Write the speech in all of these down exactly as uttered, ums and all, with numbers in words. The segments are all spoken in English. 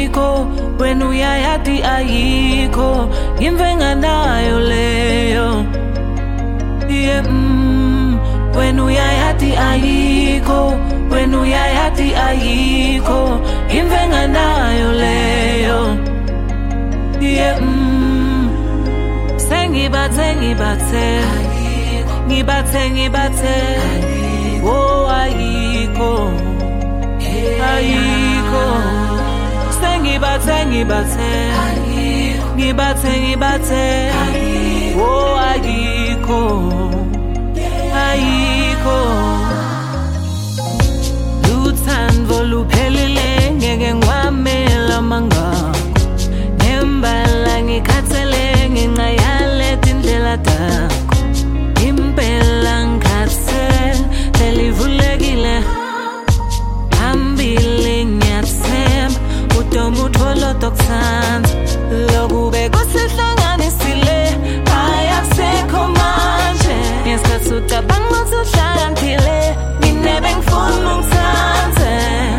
ayiko, wena uyayazi ayiko, imvenga nayo leyo. Yeah, mm, wena uyayazi ayiko, wena uyayazi ayiko, imvenga nayo leyo. Yeah, mm, sengibathe ngibathe, ngibathe ngibathe, oh ayiko, ayiko, sengibathe ngibathe, ngibathe ngibathe, oh ayiko, ayiko. Luthando luphelile ngeke ngiwamela mangako, ngembala ngikhathele ngenxa yaleti ndlela takho. Impela ngikhathele selivulekile phambili ngiyathemba udoma uthola okuthanda. Lokube kusihlanganisile ayakusekho manje, ngesikhathi ucabanga ukuthi uhlakaniphile nginebe ngifuna ungithande.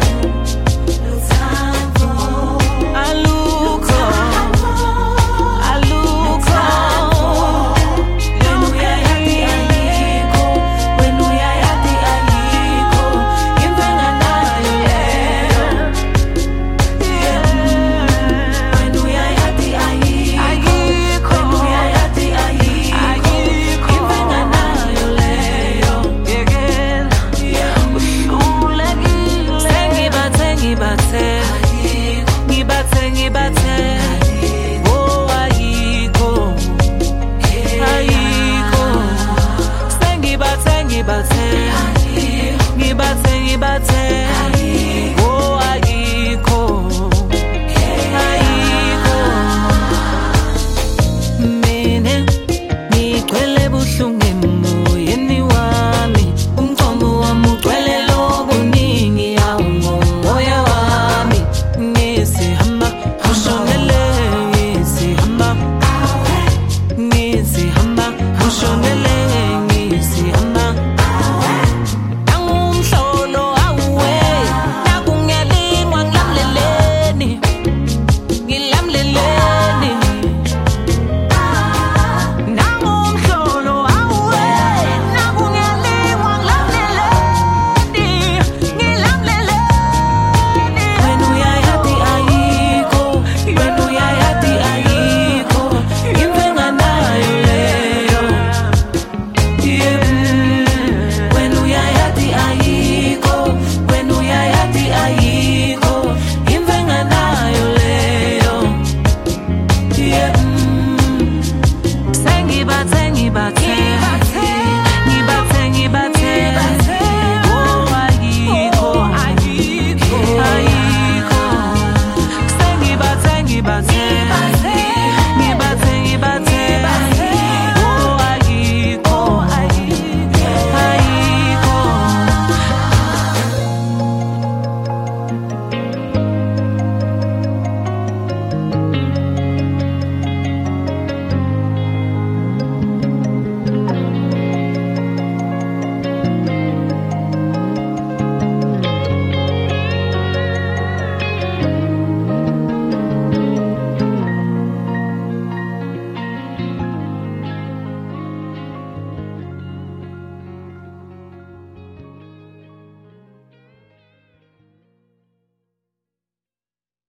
Alukho, alukho, wena uyayazi ayikho, wena uyayazi ayikho, imvenga nayo leyo. Wena uyayazi ayikho, wena uyayazi ayikho, imvenga nayo leyo. Uhlulekile, sengibathe ngibathe, ngibathe ngibathe, oh ayiko, ayiko, sengibathe ngibathe, ngibathe ngibathe.